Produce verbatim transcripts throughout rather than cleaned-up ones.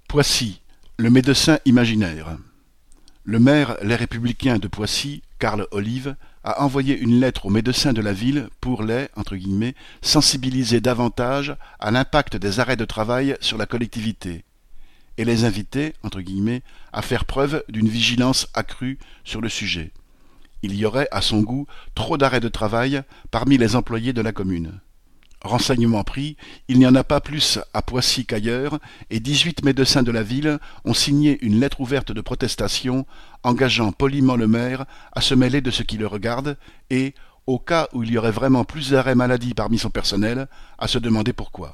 Poissy, le médecin imaginaire. Le maire Les Républicains de Poissy, Karl Olive, a envoyé une lettre aux médecins de la ville pour les entre guillemets, sensibiliser davantage à l'impact des arrêts de travail sur la collectivité et les inviter entre guillemets, à faire preuve d'une vigilance accrue sur le sujet. Il y aurait, à son goût, trop d'arrêts de travail parmi les employés de la commune. Renseignement pris, il n'y en a pas plus à Poissy qu'ailleurs, et dix-huit médecins de la ville ont signé une lettre ouverte de protestation engageant poliment le maire à se mêler de ce qui le regarde et, au cas où il y aurait vraiment plus d'arrêts maladie parmi son personnel, à se demander pourquoi.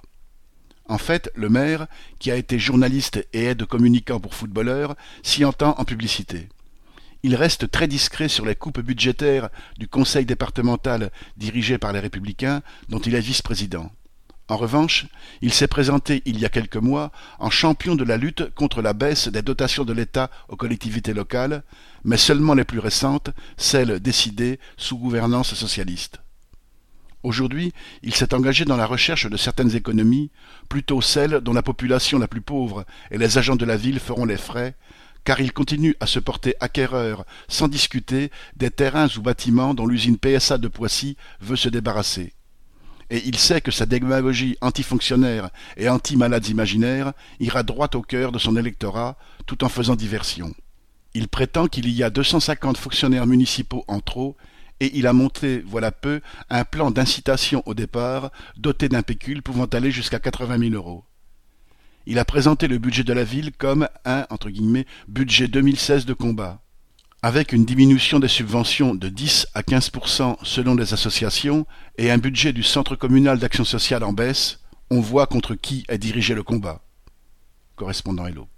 En fait, le maire, qui a été journaliste et aide-communicant pour footballeur, s'y entend en publicité. Il reste très discret sur les coupes budgétaires du conseil départemental dirigé par les Républicains, dont il est vice-président. En revanche, il s'est présenté il y a quelques mois en champion de la lutte contre la baisse des dotations de l'État aux collectivités locales, mais seulement les plus récentes, celles décidées sous gouvernance socialiste. Aujourd'hui, il s'est engagé dans la recherche de certaines économies, plutôt celles dont la population la plus pauvre et les agents de la ville feront les frais, car il continue à se porter acquéreur, sans discuter, des terrains ou bâtiments dont l'usine P S A de Poissy veut se débarrasser. Et il sait que sa démagogie antifonctionnaire et anti-malades imaginaires ira droit au cœur de son électorat, tout en faisant diversion. Il prétend qu'il y a deux cent cinquante fonctionnaires municipaux en trop, et il a monté, voilà peu, un plan d'incitation au départ, doté d'un pécule pouvant aller jusqu'à quatre-vingt mille euros. Il a présenté le budget de la ville comme un entre guillemets, budget deux mille seize de combat. Avec une diminution des subventions de dix à quinze pour cent selon les associations et un budget du Centre communal d'action sociale en baisse, on voit contre qui est dirigé le combat. Correspondant Hello.